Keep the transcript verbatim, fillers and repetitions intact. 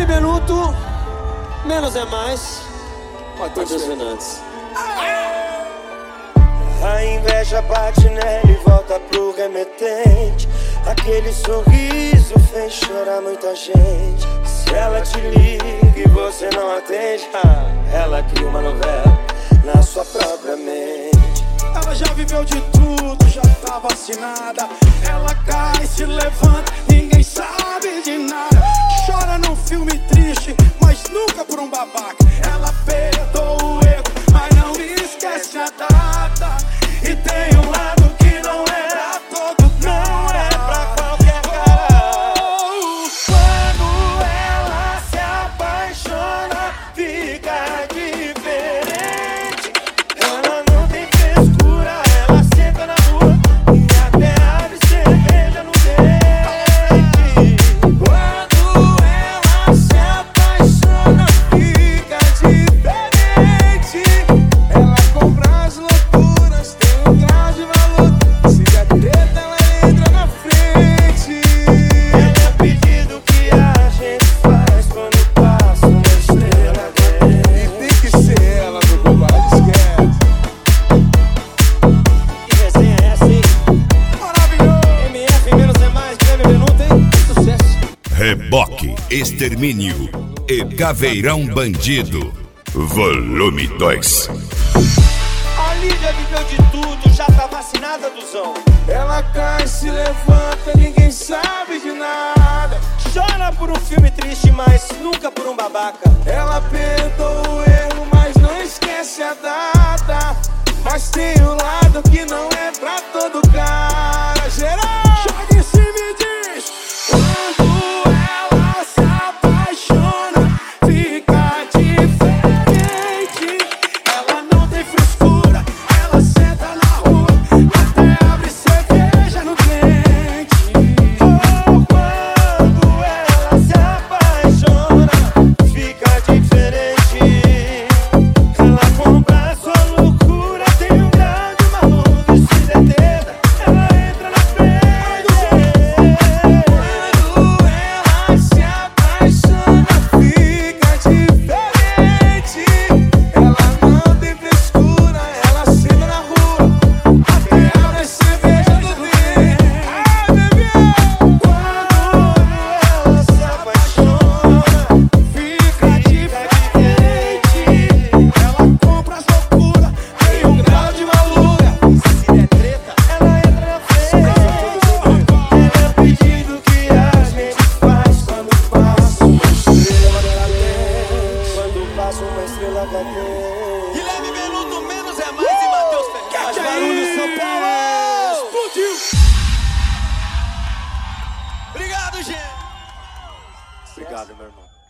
Guilherme Benuto, menos é mais. Matheus Fernandes. A inveja bate nela e volta pro remetente. Aquele sorriso fez chorar muita gente. Se ela te liga e você não atende, ah, ela cria uma novela na sua própria mente. Ela já viveu de tudo, já tá vacinada. Ela cai, se levanta, ninguém sabe de nada. Chora num filme triste, mas nunca por um babaca. Ela perdoa o erro, mas não esquece a data. E tem um lado que não é pra todo, não é pra qualquer cara. Quando ela se apaixona, fica diferente. Ela não tem frescura, ela senta na rua e até abre cerveja no dente. Quando ela se apaixona, fica diferente. Ela compra as loucuras, tem um grau de valor. Se der treta, ela entra na frente. Ela é pedido que a gente faz quando passa uma estrela dele. E tem que ser ela no global, esquece. Que resenha é essa, hein? Maravilhoso! M F menos é mais, Guilherme Benuto, hein? Sucesso. Reboque, Extermínio e Caveirão Bandido. Volume dois. A Lídia viveu de tudo, já tá vacinada, Duzão. Ela cai, se levanta, ninguém sabe de nada. Chora por um filme triste, mas nunca por um babaca. Ela perdoa o erro, mas não esquece a data. Mas tem um lado que não é pra todo cara. Geral, joga em cima e diz: quando ela se apaixona, fica diferente. Ela não tem frescura, ela senta na rua, até abre cerveja no dente. Oh, quando ela se apaixona, fica diferente. Ela compra sua loucura, tem um grau de maluco. E se der treta, ela entra na frente. Quando ela se apaixona, fica diferente. Ela não tem frescura, ela senta na rua, até abre cerveja no dente. Ah, bebê! Quando ela se apaixona, Fica diferente. Ela compra as loucuras, tem um grau de maluca. se der treta, ela entra na frente. Ela é pedido que a gente faz quando passa uma estrela cadente. Quando passa uma estrela cadente. Guilherme Benuto, menos é mais e Matheus Fernandes. Que Barulho, isso? São Paulo! Explodiu! Obrigado, gente! Obrigado, meu irmão.